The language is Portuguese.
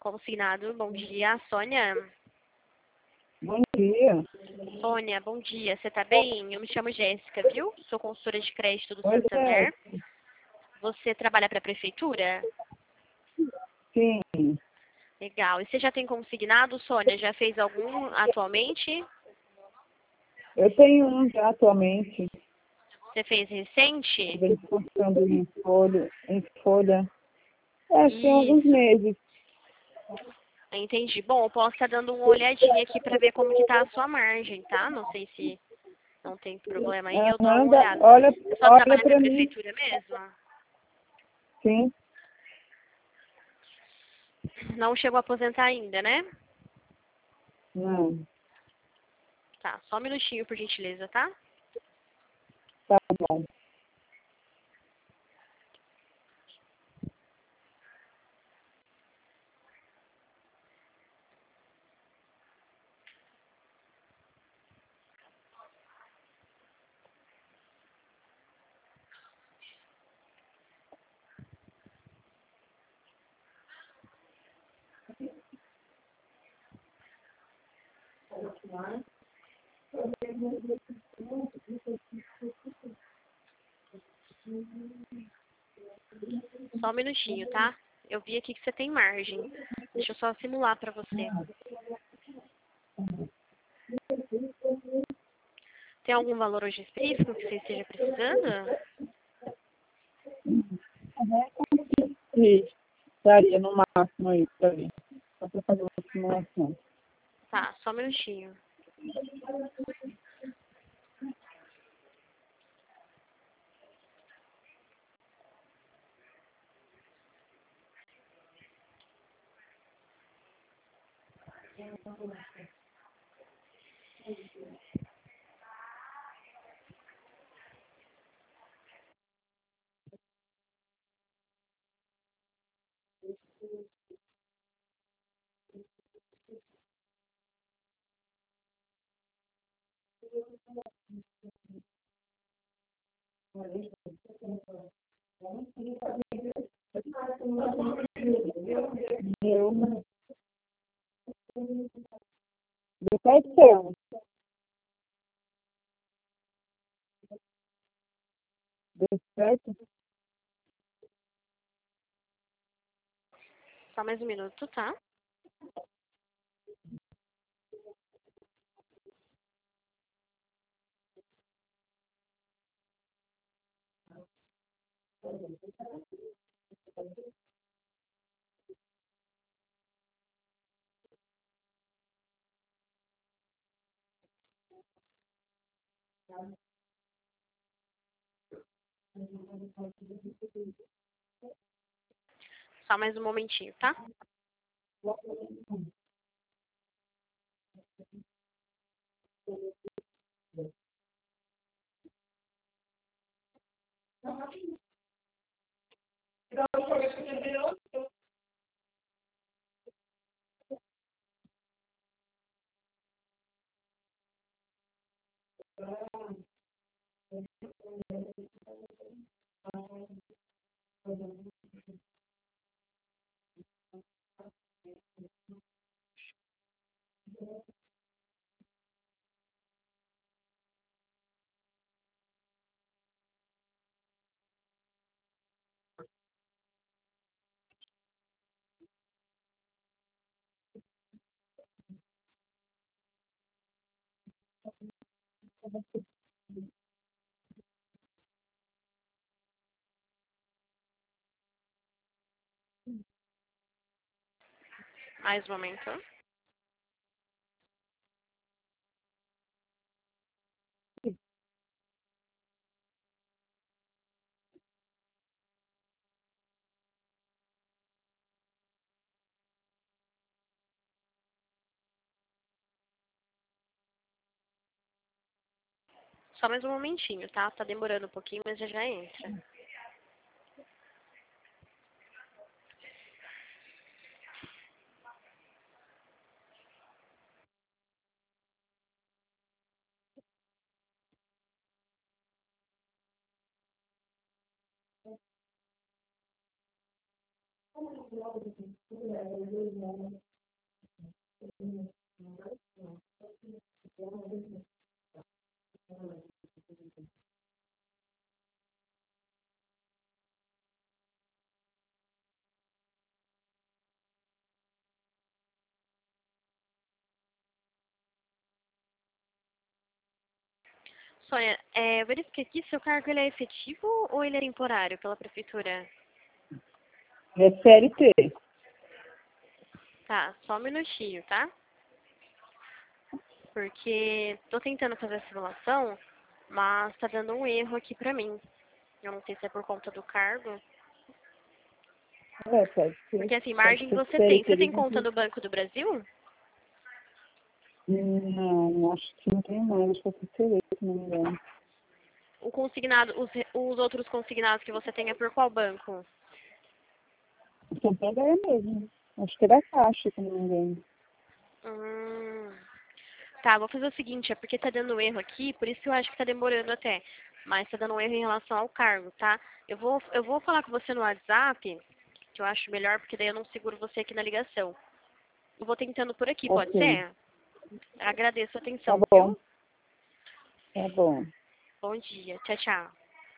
consignado. Bom dia, Sônia. Bom dia. Sônia, bom dia. Você tá bem? Eu me chamo Jéssica, viu? Sou consultora de crédito do Oi, Santander. Você trabalha para a prefeitura? sim. Legal. E você já tem consignado, Sônia? Já fez algum atualmente? Eu tenho um já atualmente. Você fez recente? Estou postando em folha. Tem alguns Isso. meses. Entendi. Bom, eu posso estar dando uma olhadinha aqui para ver como que tá a sua margem, tá? Não sei se não tem problema aí, eu dou uma olhada. Olha, Você só olha trabalha para a para mim. prefeitura mesmo? Sim. Não chegou a aposentar ainda, né? Não. Tá, só um minutinho, por gentileza, tá? Tá bom. Só um minutinho, tá? Eu vi aqui que você tem margem. Deixa eu só simular para você. Tem algum valor hoje específico que você esteja precisando? Sim. Daria no máximo aí para mim. Só para fazer uma simulação. Tá, só um minutinho. Eu. Deu certo. Deu certo. Só mais um minuto, tá? Só mais um momentinho, tá? Mais um momento. Só mais um momentinho, tá? Tá demorando um pouquinho, mas já entra. Sônia, verifique aqui, seu cargo ele é efetivo ou ele é temporário pela prefeitura? É CLT. Tá, só um minutinho, tá? Porque tô tentando fazer a simulação, mas tá dando um erro aqui pra mim. Eu não sei se é por conta do cargo. Pode ser. Porque assim, Pode margem ser você tem. CLT. Você tem conta no Banco do Brasil? Não, acho que não tem mais. Acho que é CLT, se não me engano. O consignado, os outros consignados que você tem é por qual banco? Então é mesmo. Acho que é da Caixa, se não me engano. Hum, tá, vou fazer o seguinte, é porque tá dando erro aqui, por isso eu acho que tá demorando até. Mas tá dando um erro em relação ao cargo, tá? Eu vou falar com você no WhatsApp, que eu acho melhor, porque daí eu não seguro você aqui na ligação. Eu vou tentando por aqui, pode Ok. ser? Agradeço a Tá atenção, bom. viu? Tá bom. Bom dia. Tchau, tchau.